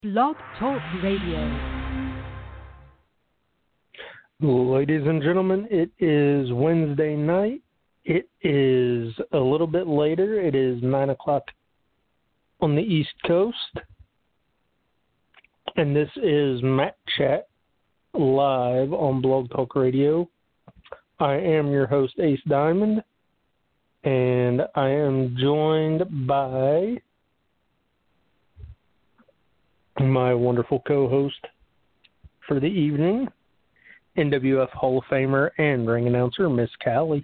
Blog Talk Radio. Ladies and gentlemen, it is Wednesday night. It is a little bit later. It is 9 o'clock on the East Coast. And this is Matt Chat live on Blog Talk Radio. I am your host, Ace Diamond. And I am joined by my wonderful co-host for the evening, NWF Hall of Famer and ring announcer, Miss Callie.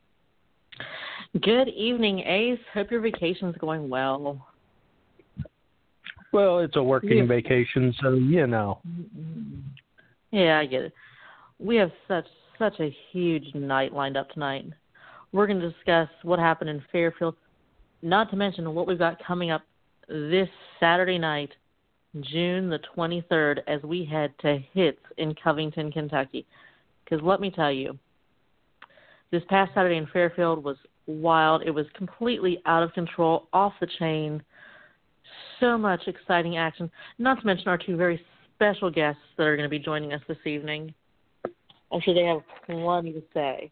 Good evening, Ace. Hope your vacation's going well. Well, it's a working vacation, so you know. Yeah, I get it. We have such a huge night lined up tonight. We're going to discuss what happened in Fairfield, not to mention what we've got coming up this Saturday night, June the 23rd, as we head to Hits in Covington, Kentucky. Because let me tell you, this past Saturday in Fairfield was wild. It was completely out of control, off the chain. So much exciting action. Not to mention our two very special guests that are going to be joining us this evening. I'm sure they have plenty to say.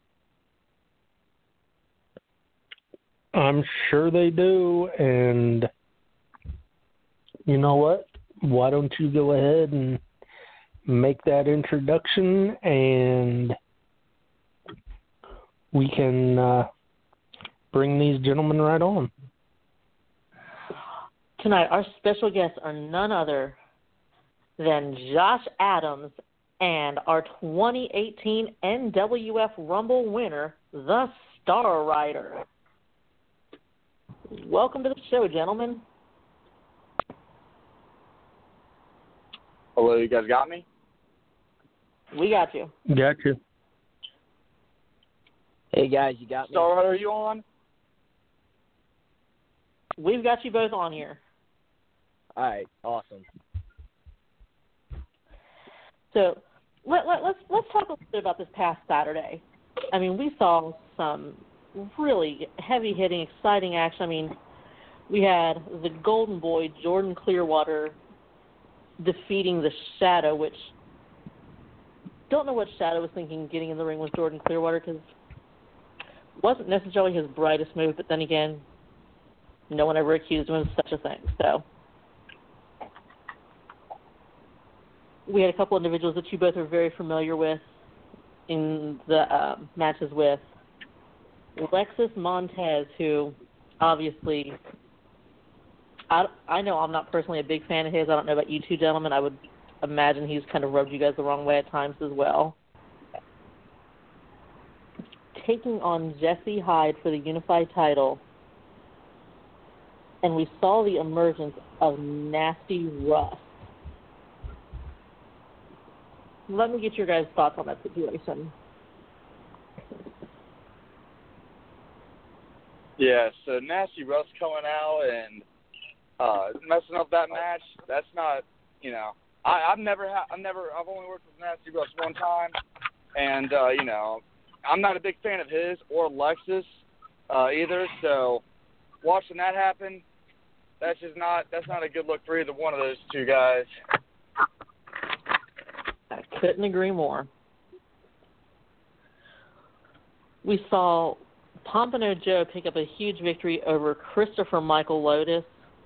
I'm sure they do, and you know what? Why don't you go ahead and make that introduction, and we can bring these gentlemen right on. Tonight, our special guests are none other than Josh Adams and our 2018 NWF Rumble winner, the Star Rider. Welcome to the show, gentlemen. Hello, you guys got me? We got you. Got you. Hey, guys, you got me? Star Rider, are you on? We've got you both on here. All right, awesome. So let's talk a little bit about this past Saturday. I mean, we saw some really heavy-hitting, exciting action. I mean, we had the Golden Boy, Jordan Clearwater, defeating the Shadow, which don't know what Shadow was thinking getting in the ring with Jordan Clearwater, because it wasn't necessarily his brightest move, but then again, no one ever accused him of such a thing. So we had a couple individuals that you both are very familiar with in the matches with. Alexis Montez, who obviously, I know I'm not personally a big fan of his. I don't know about you two gentlemen. I would imagine he's kind of rubbed you guys the wrong way at times as well. Taking on Jesse Hyde for the unified title. And we saw the emergence of Nasty Russ. Let me get your guys' thoughts on that situation. Yeah, so Nasty Russ coming out and messing up that match. That's not, you know, I've only worked with Nasty Russ one time, and you know, I'm not a big fan of his or Lexus either. So watching that happen, that's not a good look for either one of those two guys. I couldn't agree more. We saw Pompano Joe pick up a huge victory over Christopher Michael Lotus.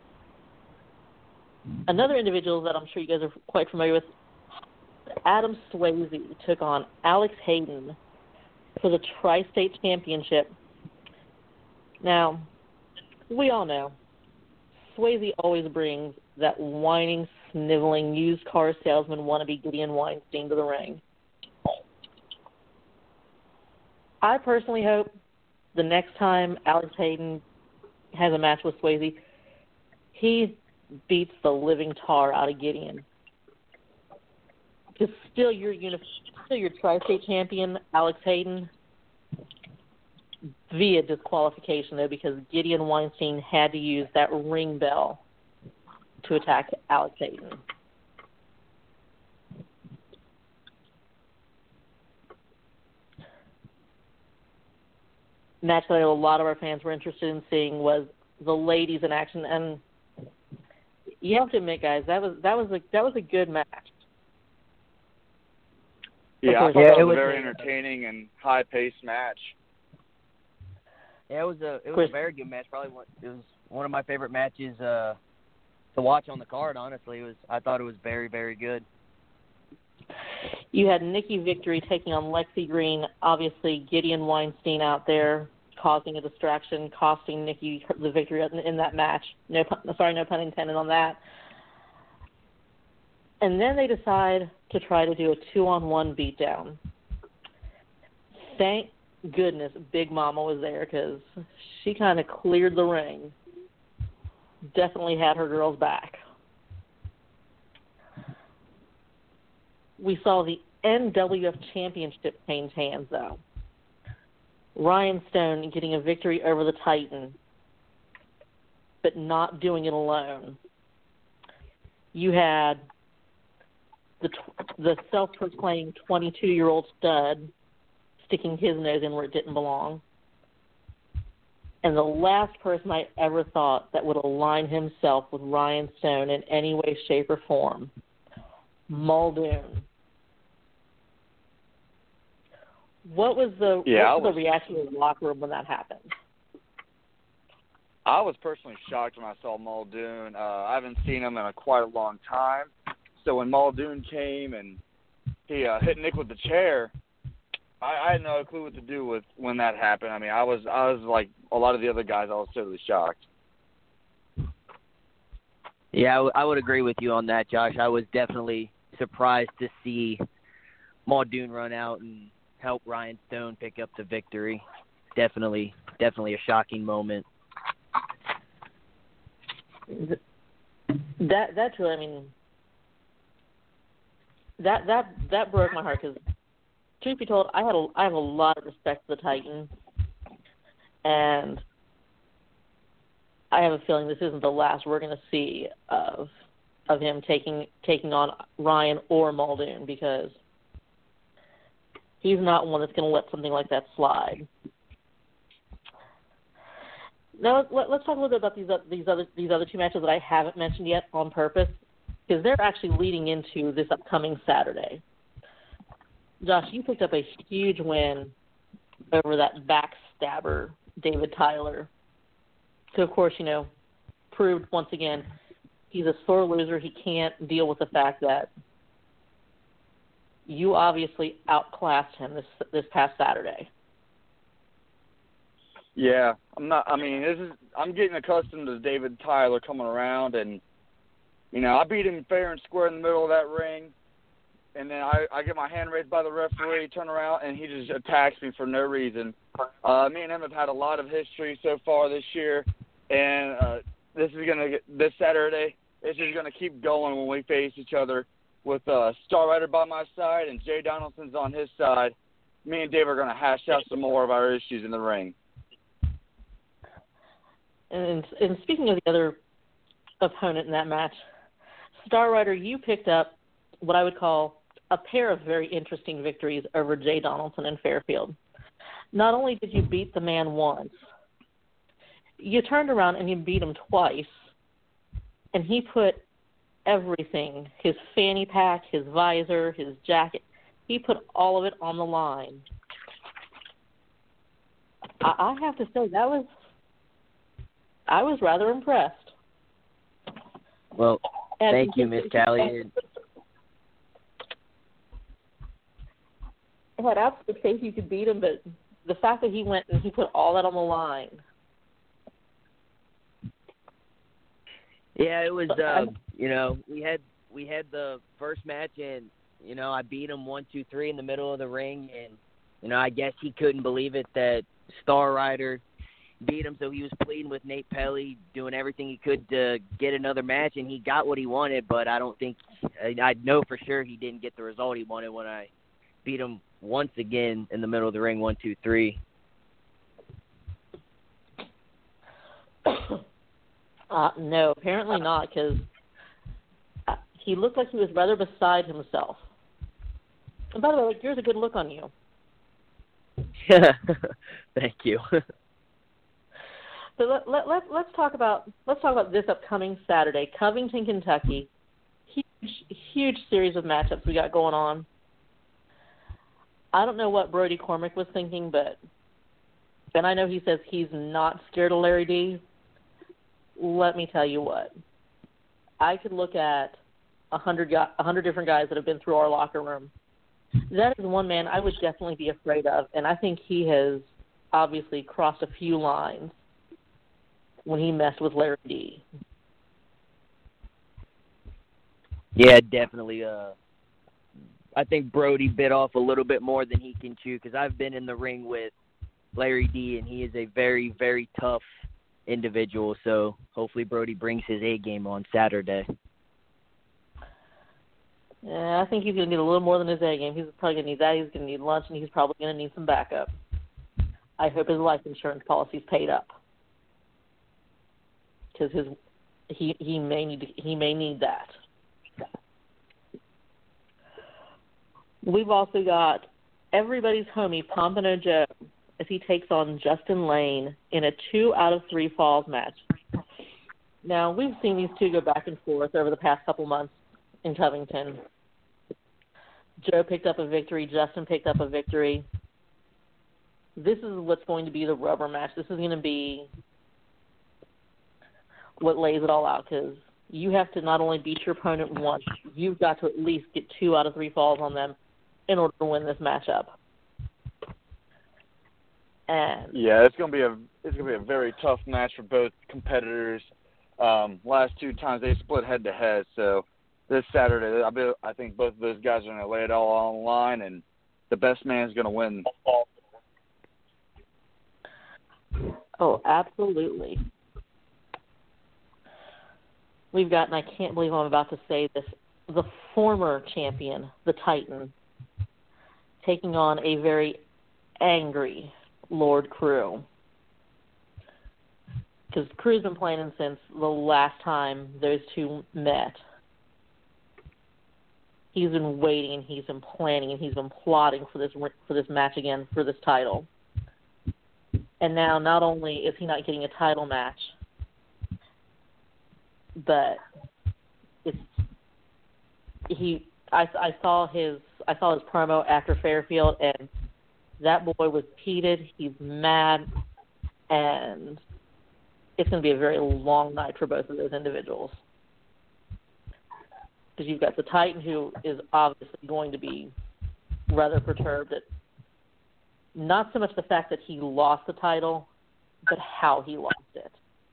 Another individual that I'm sure you guys are quite familiar with, Adam Swayze, took on Alex Hayden for the Tri-State Championship. Now, we all know Swayze always brings that whining, sniveling, used car salesman wannabe Gideon Weinstein to the ring. I personally hope the next time Alex Hayden has a match with Swayze, he beats the living tar out of Gideon. Because still your Tri-State champion, Alex Hayden, via disqualification, though, because Gideon Weinstein had to use that ring bell to attack Alex Hayden. Match that I know a lot of our fans were interested in seeing was the ladies in action, and you have to admit, guys, that was a good match. Yeah, I thought that was a very entertaining and high-paced match. Yeah, it was a very good match. It was one of my favorite matches to watch on the card. Honestly, I thought it was very, very good. You had Nikki Victory taking on Lexi Green. Obviously, Gideon Weinstein out there causing a distraction, costing Nikki the victory in that match. No pun intended on that. And then they decide to try to do a 2-on-1 beatdown. Thank goodness Big Mama was there because she kind of cleared the ring. Definitely had her girls back. We saw the NWF Championship change hands, though. Ryan Stone getting a victory over the Titan, but not doing it alone. You had the self-proclaimed 22-year-old stud sticking his nose in where it didn't belong. And the last person I ever thought that would align himself with Ryan Stone in any way, shape, or form, Muldoon. What was the reaction in the locker room when that happened? I was personally shocked when I saw Muldoon. I haven't seen him in quite a long time. So when Muldoon came and he hit Nick with the chair, I had no clue what to do with when that happened. I mean, I was like a lot of the other guys. I was totally shocked. Yeah, I would agree with you on that, Josh. I was definitely surprised to see Muldoon run out and help Ryan Stone pick up the victory. Definitely a shocking moment. That's really, I mean, that broke my heart because, truth be told, I have a lot of respect for the Titan, and I have a feeling this isn't the last we're going to see of him taking on Ryan or Muldoon, because he's not one that's going to let something like that slide. Now let's talk a little bit about these other two matches that I haven't mentioned yet on purpose, because they're actually leading into this upcoming Saturday. Josh, you picked up a huge win over that backstabber, David Tyler. So, of course, proved once again he's a sore loser. He can't deal with the fact that you obviously outclassed him this past Saturday. Yeah, I'm getting accustomed to David Tyler coming around, and I beat him fair and square in the middle of that ring, and then I get my hand raised by the referee, turn around, and he just attacks me for no reason. Me and him have had a lot of history so far this year, and this Saturday, it's just gonna keep going when we face each other with Star Rider by my side and Jay Donaldson's on his side. Me and Dave are gonna hash out some more of our issues in the ring. And speaking of the other opponent in that match, Star Rider, you picked up what I would call a pair of very interesting victories over Jay Donaldson and Fairfield. Not only did you beat the man once, you turned around and you beat him twice, and he put everything, his fanny pack, his visor, his jacket, he put all of it on the line. I have to say, I was rather impressed. Well, thank you, Miss Callie. I had absolute faith you could beat him, but the fact that he went and he put all that on the line. Yeah, it was. We had the first match, and I beat him 1-2-3 in the middle of the ring, and I guess he couldn't believe it that Star Rider beat him, so he was pleading with Nate Pelly, doing everything he could to get another match, and he got what he wanted, but I know for sure he didn't get the result he wanted when I beat him once again in the middle of the ring, 1-2-3. No, apparently not, because he looked like he was rather beside himself. And by the way, here's a good look on you. Thank you. But let's talk about this upcoming Saturday, Covington, Kentucky. Huge series of matchups we got going on. I don't know what Brody Cormack was thinking, and I know he says he's not scared of Larry D. Let me tell you what. I could look at 100 different guys that have been through our locker room. That is one man I would definitely be afraid of, and I think he has obviously crossed a few lines when he messed with Larry D. Yeah, definitely. I think Brody bit off a little bit more than he can chew because I've been in the ring with Larry D, and he is a very, very tough individual. So hopefully Brody brings his A game on Saturday. Yeah, I think he's going to need a little more than his A game. He's probably going to need that. He's going to need lunch, and he's probably going to need some backup. I hope his life insurance policy's paid up because he may need that. We've also got everybody's homie Pompano Joe as he takes on Justin Lane in a 2 out of 3 falls match. Now, we've seen these two go back and forth over the past couple months in Covington. Joe picked up a victory. Justin picked up a victory. This is what's going to be the rubber match. This is going to be what lays it all out because you have to not only beat your opponent once, you've got to at least get 2 out of 3 falls on them in order to win this matchup. And yeah, it's gonna be a very tough match for both competitors. Last 2 times they split head to head, so this Saturday I think both of those guys are gonna lay it all on the line, and the best man is gonna win. Oh, absolutely. We've got, and I can't believe I'm about to say this, the former champion, the Titan, taking on a very angry Lord Crew. Because Crew's been planning since the last time those two met. He's been waiting and he's been planning and he's been plotting for this match again, for this title. And now not only is he not getting a title match, but I saw his promo after Fairfield, and that boy was heated. He's mad, and it's going to be a very long night for both of those individuals. Because you've got the Titan, who is obviously going to be rather perturbed at not so much the fact that he lost the title, but how he lost it.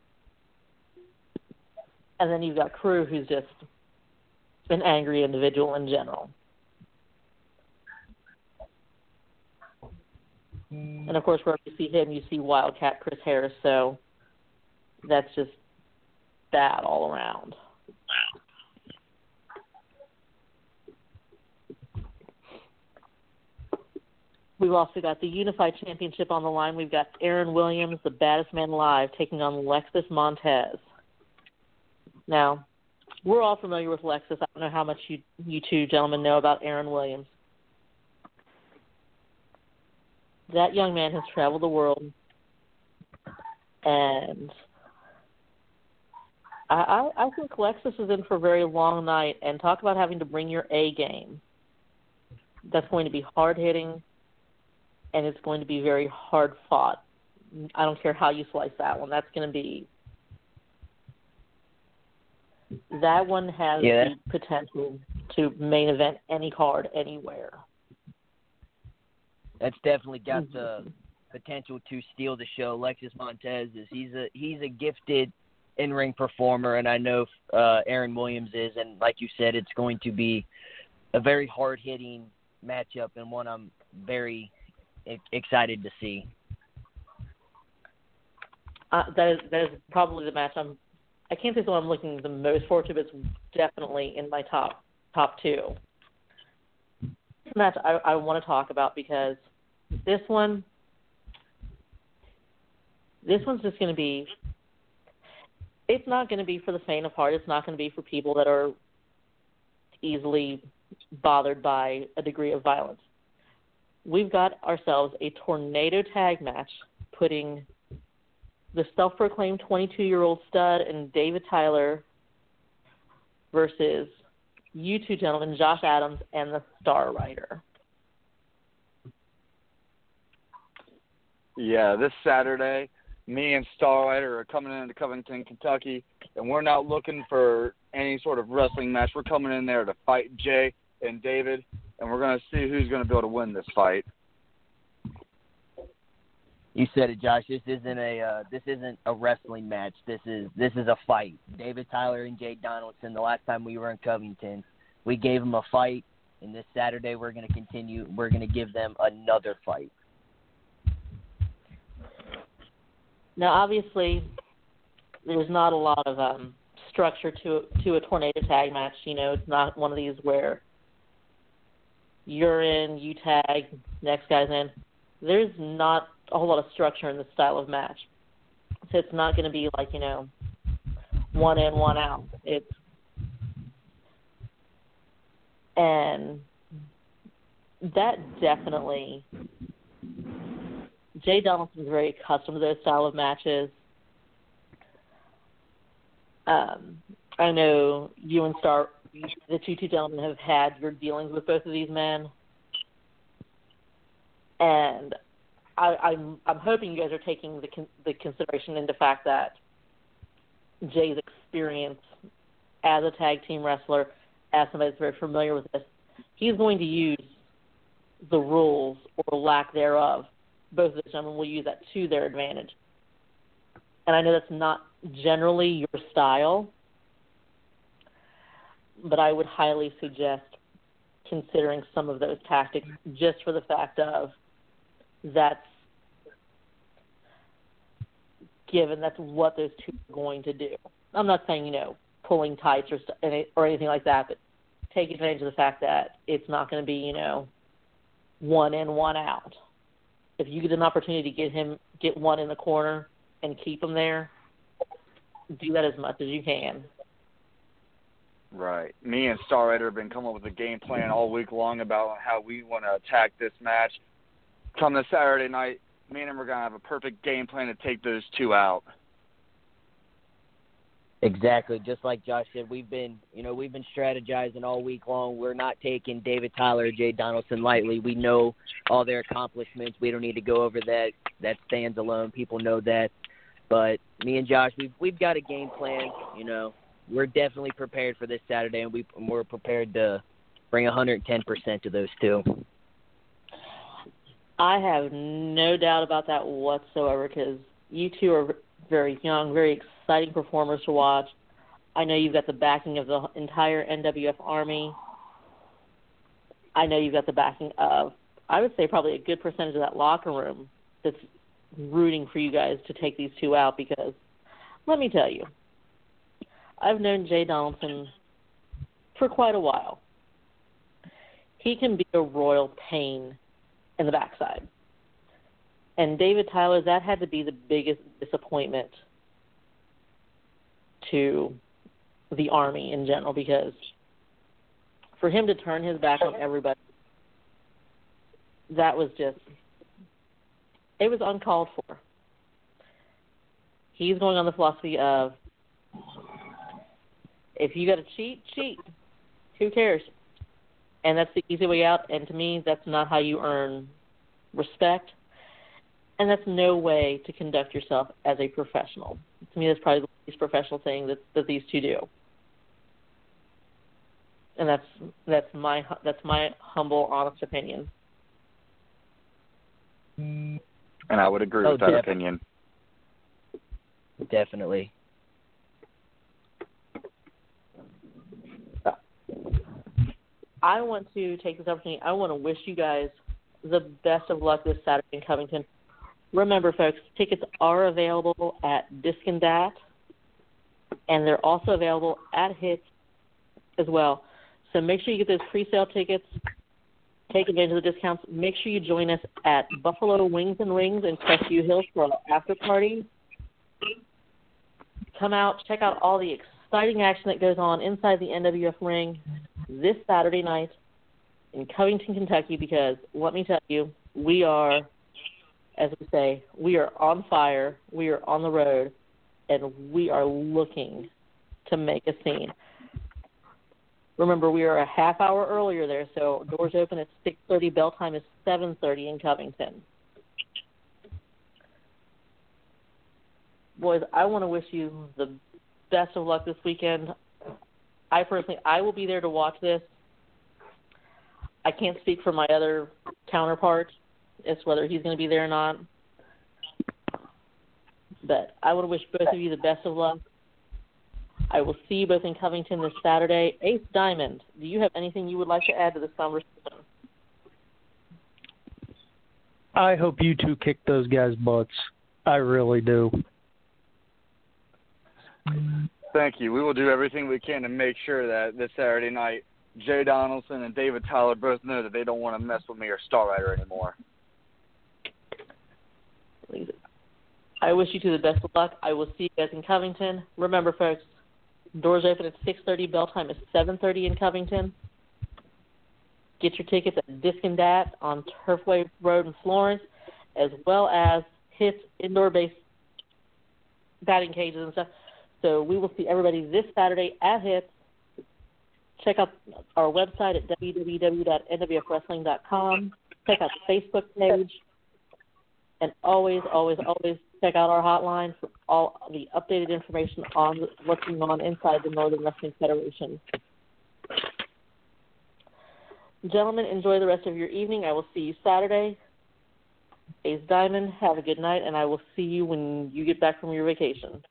And then you've got Crew, who's just an angry individual in general. And, of course, wherever you see him, you see Wildcat Chris Harris, so that's just bad all around. We've also got the Unified Championship on the line. We've got Aaron Williams, the baddest man alive, taking on Lexus Montez. Now, we're all familiar with Lexus. I don't know how much you two gentlemen know about Aaron Williams. That young man has traveled the world, and I think Lexus is in for a very long night, and talk about having to bring your A game. That's going to be hard-hitting, and it's going to be very hard-fought. I don't care how you slice that one. That's going to be... That one has the potential to main event any card anywhere. That's definitely got the potential to steal the show. Lexus Montez he's a gifted in-ring performer, and I know Aaron Williams is. And like you said, it's going to be a very hard-hitting matchup and one I'm very excited to see. That is probably the match I can't say it's the one I'm looking the most forward to, but it's definitely in my top 2. This match I want to talk about because this one's just going to be, it's not going to be for the faint of heart. It's not going to be for people that are easily bothered by a degree of violence. We've got ourselves a tornado tag match putting the self-proclaimed 22-year-old stud and David Tyler versus you two gentlemen, Josh Adams and the Star Rider. Yeah, this Saturday, me and Star Rider are coming into Covington, Kentucky, and we're not looking for any sort of wrestling match. We're coming in there to fight Jay and David, and we're going to see who's going to be able to win this fight. You said it, Josh. This isn't a wrestling match. This is a fight. David Tyler and Jay Donaldson. The last time we were in Covington, we gave them a fight, and this Saturday we're going to continue. We're going to give them another fight. Now, obviously, there's not a lot of structure to a tornado tag match. You know, it's not one of these where you're in, you tag, next guy's in. There's not a whole lot of structure in this style of match. So it's not going to be like, you know, one in, one out. And that definitely, Jay Donaldson's very accustomed to those style of matches. I know you and Star, the two gentlemen, have had your dealings with both of these men. And I'm hoping you guys are taking the consideration into fact that Jay's experience as a tag team wrestler, as somebody that's very familiar with this, he's going to use the rules or lack thereof. Both of the gentlemen will use that to their advantage. And I know that's not generally your style, but I would highly suggest considering some of those tactics just for the fact of that's what those two are going to do. I'm not saying, you know, pulling tights or anything like that, but take advantage of the fact that it's not going to be, you know, one in, one out. If you get an opportunity to get one in the corner and keep him there, do that as much as you can. Right. Me and Star Rider have been coming up with a game plan all week long about how we want to attack this match. Come this Saturday night, me and him are going to have a perfect game plan to take those two out. Exactly. Just like Josh said, we've been strategizing all week long. We're not taking David Tyler or Jay Donaldson lightly. We know all their accomplishments. We don't need to go over that. That stands alone. People know that. But me and Josh, we've got a game plan. You know, we're definitely prepared for this Saturday, and we're prepared to bring 110% to those two. I have no doubt about that whatsoever because you two are very young, very exciting performers to watch. I know you've got the backing of the entire NWF Army. I know you've got the backing of, I would say, probably a good percentage of that locker room that's rooting for you guys to take these two out because, let me tell you, I've known Jay Donaldson for quite a while. He can be a royal pain in the backside. And David Tyler, that had to be the biggest disappointment to the Army in general because for him to turn his back on everybody, that was just, it was uncalled for. He's going on the philosophy of, if you got to cheat, cheat. Who cares? And that's the easy way out, and to me, that's not how you earn respect, and that's no way to conduct yourself as a professional. To me, that's probably the least professional thing that these two do. And that's my humble, honest opinion. And I would agree with that opinion. Definitely. I want to take this opportunity. I want to wish you guys the best of luck this Saturday in Covington. Remember, folks, tickets are available at Disc and Dat, and they're also available at Hits as well. So make sure you get those pre-sale tickets. Take advantage of the discounts. Make sure you join us at Buffalo Wings and Rings in Crestview Hills for our after party. Come out, check out all the exciting action that goes on inside the NWF ring this Saturday night in Covington, Kentucky, because let me tell you, we are as we say, we are on fire, we are on the road, and we are looking to make a scene. Remember, we are a half hour earlier there, so doors open at 6:30. Bell time is 7:30 in Covington. Boys, I want to wish you the best of luck this weekend. I will be there to watch this. I can't speak for my other counterpart as to whether he's going to be there or not. But I want to wish both of you the best of luck. I will see you both in Covington this Saturday. Ace Diamond, do you have anything you would like to add to this conversation? I hope you two kick those guys' butts. I really do. Thank you. We will do everything we can to make sure that this Saturday night, Jay Donaldson and David Tyler both know that they don't want to mess with me or Star Rider anymore. I wish you two the best of luck. I will see you guys in Covington. Remember, folks, doors open at 6:30. Bell time is 7:30 in Covington. Get your tickets at Disc and Dat on Turfway Road in Florence, as well as Hits indoor-based batting cages and stuff. So we will see everybody this Saturday at Hits. Check out our website at www.nwfwrestling.com. Check out the Facebook page. And always, always, always check out our hotline for all the updated information on what's going on inside the Northern Wrestling Federation. Gentlemen, enjoy the rest of your evening. I will see you Saturday. Ace Diamond, have a good night, and I will see you when you get back from your vacation.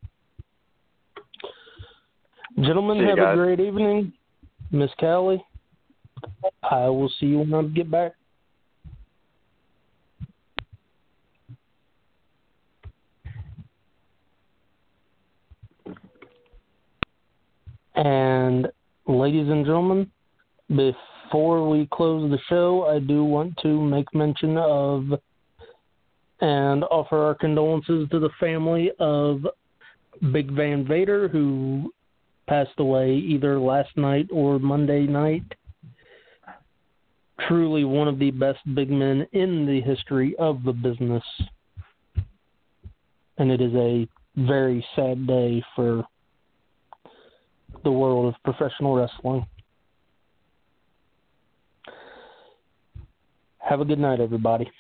Gentlemen, have a great evening. Miss Callie, I will see you when I get back. And ladies and gentlemen, before we close the show, I do want to make mention of and offer our condolences to the family of Big Van Vader, who passed away either last night or Monday night. Truly one of the best big men in the history of the business. And it is a very sad day for the world of professional wrestling. Have a good night, everybody.